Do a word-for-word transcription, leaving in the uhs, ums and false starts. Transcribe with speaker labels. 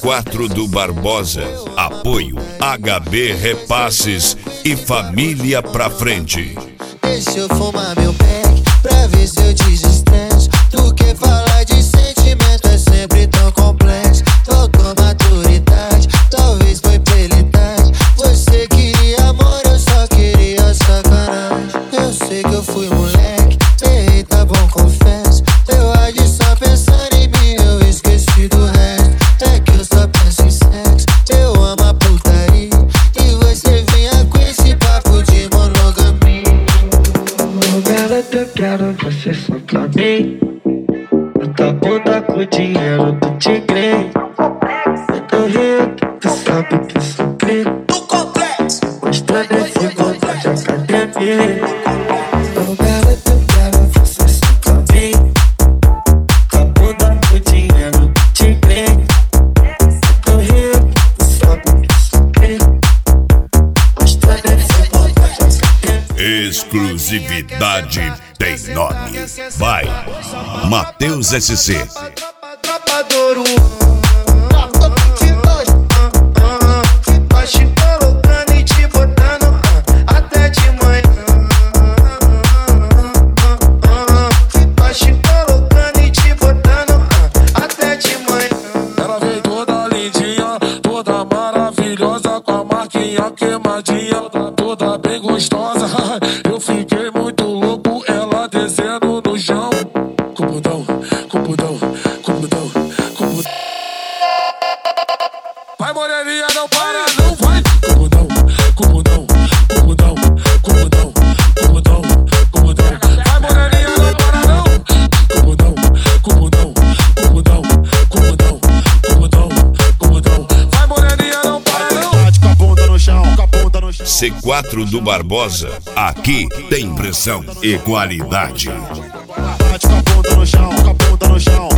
Speaker 1: quatro do Barbosa. Apoio H B Repasses e Família Pra Frente.
Speaker 2: Deixa eu fumar meu pack pra ver se eu desestresso. Tu quer falar de sentimento, é sempre tão complexo. Faltou maturidade, talvez foi pela idade. Você queria amor, eu só queria sacanagem. Eu sei que eu fui moleque, errei, tá bom, confesso. Eu agi só pensando em mim, eu esqueci do resto. É que eu só penso em sexo, eu amo a putaria. E você vinha com esse papo de monogamia.
Speaker 3: Eu quero você só pra mim. Eu tô puta com dinheiro, tu te crê. Eu tô rico, tu sabe que sofri.
Speaker 2: Do complexo,
Speaker 3: mas também fui contra de academia. Eu quero você só pra mim. Tô puta com dinheiro, tu te crê. Eu tô rico, tu sabe que sofri. Mas também fui contra de academia.
Speaker 1: Exclusividade tem nome. Vai, Matheus S C.
Speaker 2: tropa do Ouro. Nós te colocando e te botando até de manhã. Nós te colocando e te botando até de manhã.
Speaker 4: Ela veio toda lindinha, toda maravilhosa, com a marquinha queimadinha, toda bem gostosa. Eu fiquei muito louco, ela descendo no chão. Com bundão, com bundão, com bundão, com bundão. Vai moreninha, não para, não vai. Com bundão, com bundão, com bundão, com bundão, com bundão, com bundão. Vai moreninha, não para, não. Com bundão, com bundão, com bundão, com bundão, com bundão, com bundão. Vai moreninha, não para, não.
Speaker 5: Com a bunda no chão, com a bunda no chão.
Speaker 1: C quatro do Barbosa. Aqui tem pressão e qualidade.
Speaker 5: Bate com a bunda no chão, com a bunda no chão.